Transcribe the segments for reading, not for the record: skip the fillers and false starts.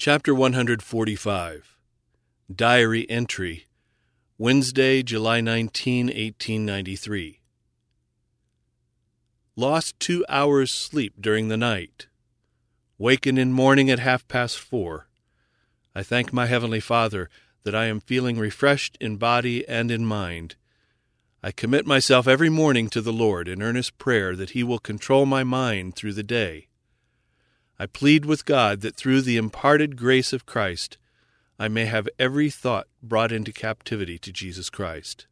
Chapter 145. Diary Entry, Wednesday, July 19, 1893. Lost 2 hours sleep during the night. Waken in morning at 4:30. I thank my Heavenly Father that I am feeling refreshed in body and in mind. I commit myself every morning to the Lord in earnest prayer that He will control my mind through the day. I plead with God that through the imparted grace of Christ, I may have every thought brought into captivity to Jesus Christ.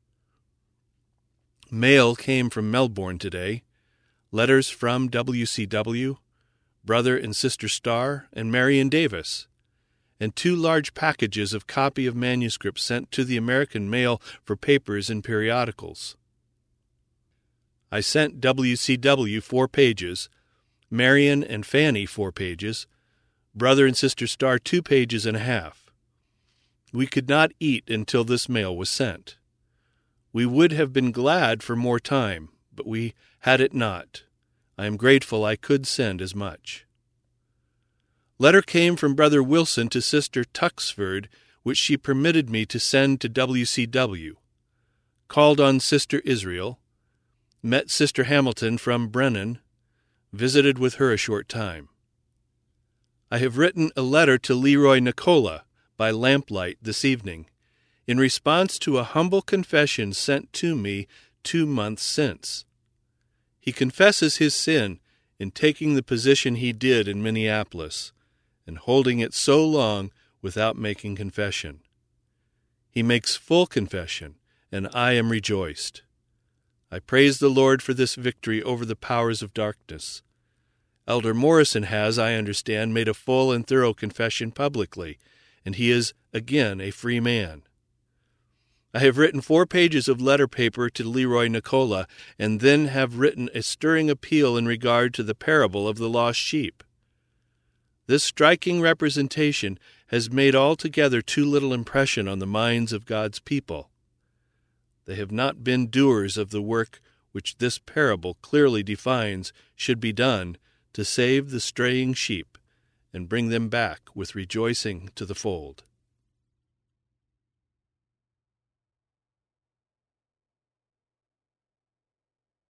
Mail came from Melbourne today. Letters from WCW, Brother and Sister Starr, and Marion Davis, and 2 large packages of copy of manuscripts sent to the American mail for papers and periodicals. I sent WCW 4 pages, Marion and Fanny 4 pages, Brother and Sister Starr 2 pages and a half. We could not eat until this mail was sent. We would have been glad for more time, but we had it not. I am grateful I could send as much. Letter came from Brother Wilson to Sister Tuxford, which she permitted me to send to WCW. Called on Sister Israel. Met Sister Hamilton from Brennan. Visited with her a short time. I have written a letter to Leroy Nicola by lamplight this evening, in response to a humble confession sent to me 2 months since. He confesses his sin in taking the position he did in Minneapolis, and holding it so long without making confession. He makes full confession, and I am rejoiced. I praise the Lord for this victory over the powers of darkness. Elder Morrison has, I understand, made a full and thorough confession publicly, and he is again a free man. I have written 4 pages of letter paper to Leroy Nicola, and then have written a stirring appeal in regard to the parable of the lost sheep. This striking representation has made altogether too little impression on the minds of God's people. They have not been doers of the work which this parable clearly defines should be done to save the straying sheep and bring them back with rejoicing to the fold.